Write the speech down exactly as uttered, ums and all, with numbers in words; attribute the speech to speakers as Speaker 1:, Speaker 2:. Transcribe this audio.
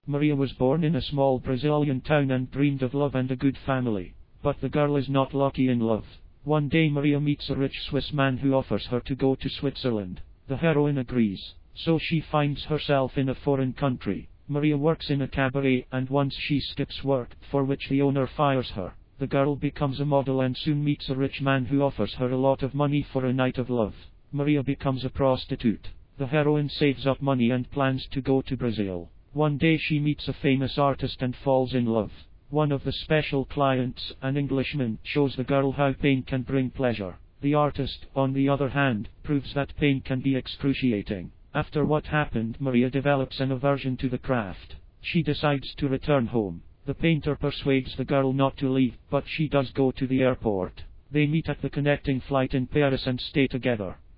Speaker 1: Maria was born in a small Brazilian town and dreamed of love and a good family. But the girl is not lucky in love. One day Maria meets a rich Swiss man who offers her to go to Switzerland. The heroine agrees. So she finds herself in a foreign country. Maria works in a cabaret, and once she skips work, for which the owner fires her. The girl becomes a model and soon meets a rich man who offers her a lot of money for a night of love. Maria becomes a prostitute. The heroine saves up money and plans to go to Brazil. One day she meets a famous artist and falls in love. One of the special clients, an Englishman, shows the girl how pain can bring pleasure. The artist, on the other hand, proves that pain can be excruciating. After what happened, Maria develops an aversion to the craft. She decides to return home. The painter persuades the girl not to leave, but she does go to the airport. They meet at the connecting flight in Paris and stay together.